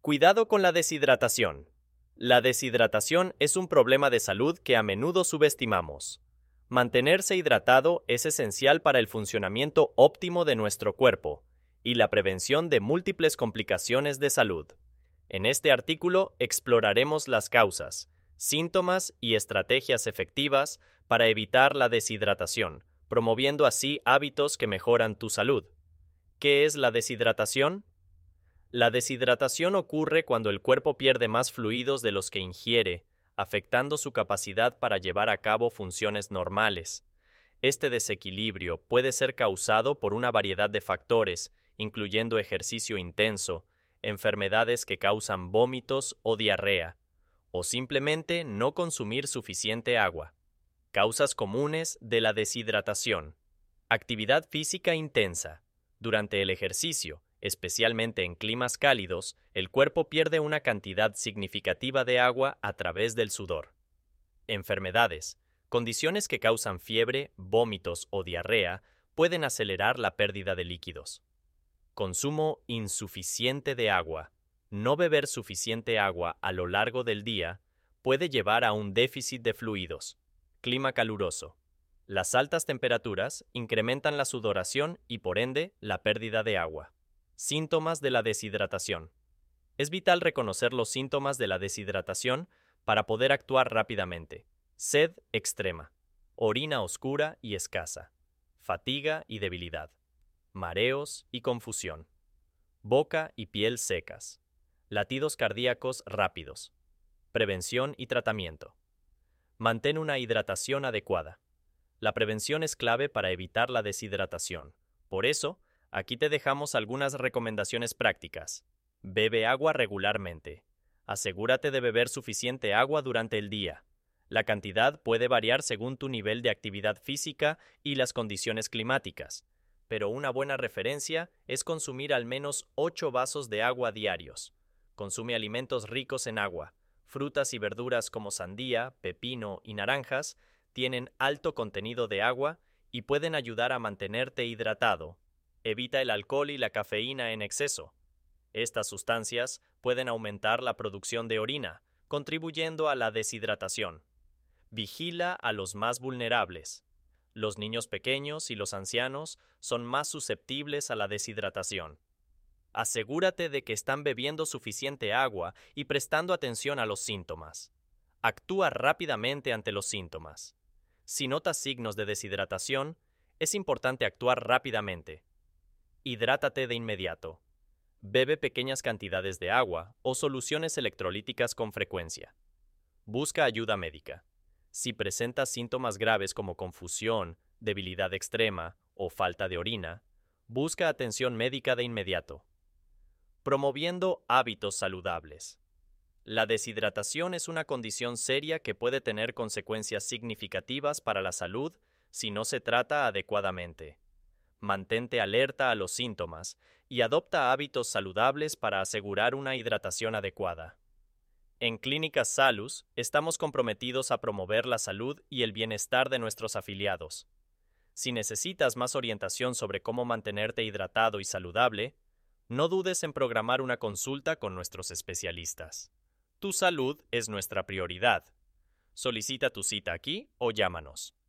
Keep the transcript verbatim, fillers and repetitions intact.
Cuidado con la deshidratación. La deshidratación es un problema de salud que a menudo subestimamos. Mantenerse hidratado es esencial para el funcionamiento óptimo de nuestro cuerpo y la prevención de múltiples complicaciones de salud. En este artículo exploraremos las causas, síntomas y estrategias efectivas para evitar la deshidratación, promoviendo así hábitos que mejoran tu salud. ¿Qué es la deshidratación? La deshidratación ocurre cuando el cuerpo pierde más fluidos de los que ingiere, afectando su capacidad para llevar a cabo funciones normales. Este desequilibrio puede ser causado por una variedad de factores, incluyendo ejercicio intenso, enfermedades que causan vómitos o diarrea, o simplemente no consumir suficiente agua. Causas comunes de la deshidratación. Actividad física intensa. Durante el ejercicio, especialmente en climas cálidos, el cuerpo pierde una cantidad significativa de agua a través del sudor. Enfermedades. Condiciones que causan fiebre, vómitos o diarrea pueden acelerar la pérdida de líquidos. Consumo insuficiente de agua. No beber suficiente agua a lo largo del día puede llevar a un déficit de fluidos. Clima caluroso. Las altas temperaturas incrementan la sudoración y por ende la pérdida de agua. Síntomas de la deshidratación. Es vital reconocer los síntomas de la deshidratación para poder actuar rápidamente. Sed extrema, orina oscura y escasa, fatiga y debilidad, mareos y confusión, boca y piel secas, latidos cardíacos rápidos. Prevención y tratamiento. Mantén una hidratación adecuada. La prevención es clave para evitar la deshidratación. Por eso, aquí te dejamos algunas recomendaciones prácticas. Bebe agua regularmente. Asegúrate de beber suficiente agua durante el día. La cantidad puede variar según tu nivel de actividad física y las condiciones climáticas, pero una buena referencia es consumir al menos ocho vasos de agua diarios. Consume alimentos ricos en agua. Frutas y verduras como sandía, pepino y naranjas tienen alto contenido de agua y pueden ayudar a mantenerte hidratado. Evita el alcohol y la cafeína en exceso. Estas sustancias pueden aumentar la producción de orina, contribuyendo a la deshidratación. Vigila a los más vulnerables. Los niños pequeños y los ancianos son más susceptibles a la deshidratación. Asegúrate de que están bebiendo suficiente agua y prestando atención a los síntomas. Actúa rápidamente ante los síntomas. Si notas signos de deshidratación, es importante actuar rápidamente. Hidrátate de inmediato. Bebe pequeñas cantidades de agua o soluciones electrolíticas con frecuencia. Busca ayuda médica. Si presentas síntomas graves como confusión, debilidad extrema o falta de orina, busca atención médica de inmediato. Promoviendo hábitos saludables. La deshidratación es una condición seria que puede tener consecuencias significativas para la salud si no se trata adecuadamente. Mantente alerta a los síntomas y adopta hábitos saludables para asegurar una hidratación adecuada. En Clínicas Salus estamos comprometidos a promover la salud y el bienestar de nuestros afiliados. Si necesitas más orientación sobre cómo mantenerte hidratado y saludable, no dudes en programar una consulta con nuestros especialistas. Tu salud es nuestra prioridad. Solicita tu cita aquí o llámanos.